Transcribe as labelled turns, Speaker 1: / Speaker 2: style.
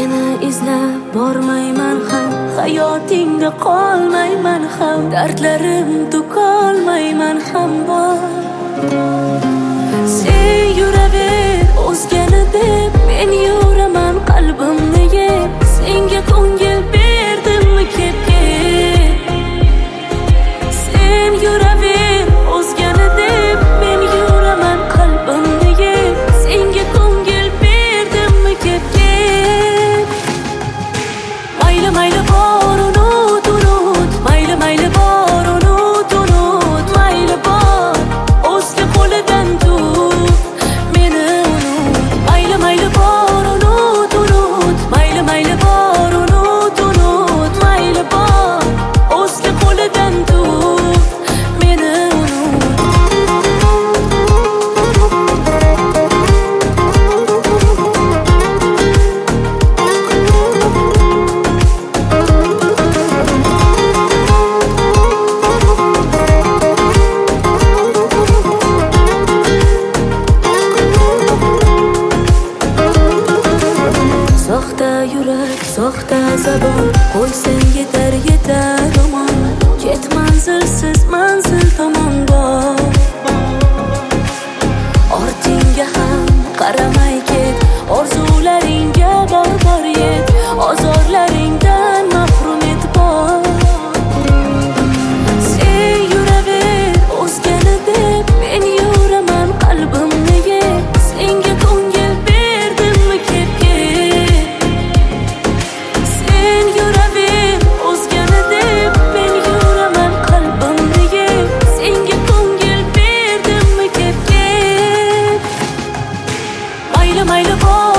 Speaker 1: Seni izlab bormayman ham, hayotingda qolmayman ham, dardlarim to'kolmayman ham bor. Sen yuraver o'zgani deb, men yuraman qalbimni yeb. Senga ko'ngil berdimmi kep-kep. Sen yuraver o'zgani deb, men yuraman qalbimni yeb. Senga ko'ngil berdimmi kep-kep. Mayli mayli bor unut unut, mayli mayli bor unut unut, mayli bor o'zga qo'lidan tut meni unut. Mayli mayli bor unut unut, mayli mayli bor unut unut, mayli bor o'zga qo'lidan tut meni unut. Soxta yurak, soxta zabon, qo'ysang yetar yetar omon. Ket manzilsiz manzil tomon bor. Ortingga ham qaramay ket, orzularingga bor yet, ozorlaringdan mahrum et bor. Sen yuraver o'zgani deb, men yuraman qalbimni yeb. Senga ko'ngil berdimmi kep-kep. Sen yuraver o'zgani deb, men yuraman qalbimni yeb. Senga ko'ngil berdimmi kep-kep. Mayli mayli bor